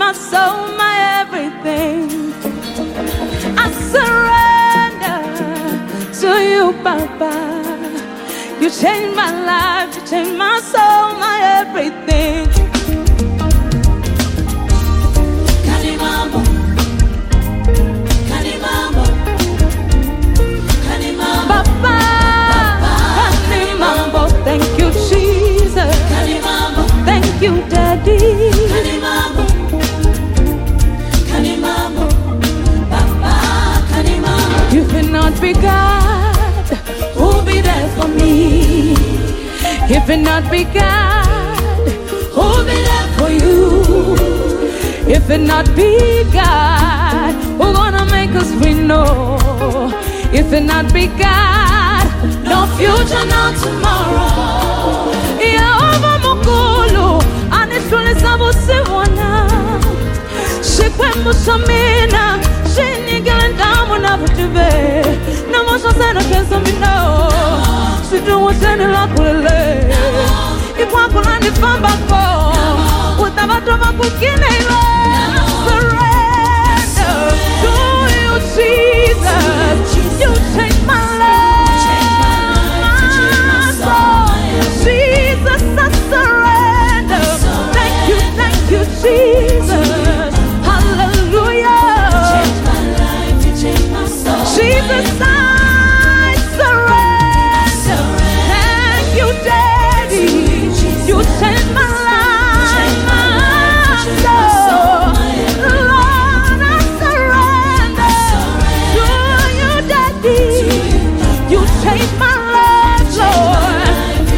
my soul, my everything. I surrender to you, Papa. You changed my life, you changed my soul, my everything. Kanimambo, Kanimambo, Kanimambo, Papa, Kanimambo. Thank you, Jesus. Kanimambo, Thank you, Daddy. Kanimambo, Kanimambo, Papa, Kanimambo. If it not be God, who'll be there for me? If it not be God, who'll be there for you? If it not be God, who gonna make us win? No. If it not be God, no future, no tomorrow. Yehova mukulu, anishule sabu siwana. Shikwe musamina, shinigele ndamu na vutibe. Namasha sana kesa mino, situ waseni lakulele. Ikwa kulani fambako, utabatoba kukine ilo. Surrender to you, Jesus. You change my life, my soul. Jesus, I surrender. Thank you, Jesus. Hallelujah. Jesus, I surrender. Thank you, Daddy. You changed my life, my soul. Lord, I surrender to you, Daddy. You changed my life, Lord.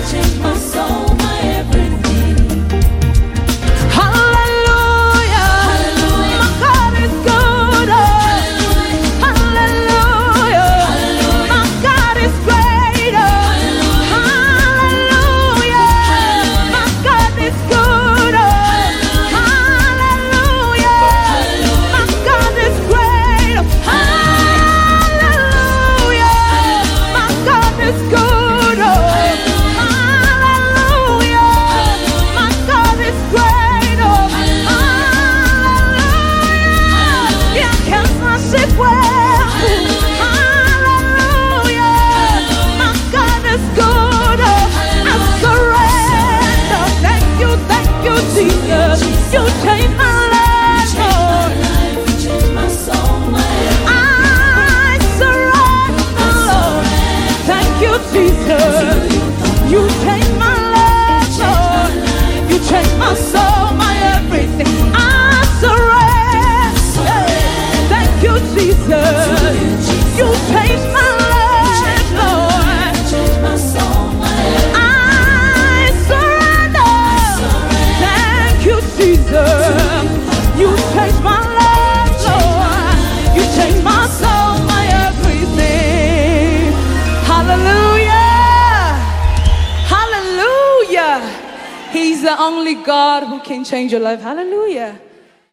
Hallelujah. My God is good. Hallelujah. My God is great. Hallelujah. My God is good. Hallelujah. My God is great. Hallelujah. My God is good. Hallelujah. My God is great. Hallelujah. Yeah, can't worship well. Hallelujah. My God is good. I surrender. Thank you, Jesus. You changed my life, Lord. I surrender, Lord. Thank you, Jesus. You changed my life, Lord. You changed my soul, my everything. I surrender. Thank you, Jesus. You changed my life, Lord. I surrender. Thank you, Jesus. You changed my life, Lord. You changed my soul, my everything. Hallelujah. Hallelujah. He's the only God who can change your life. Hallelujah.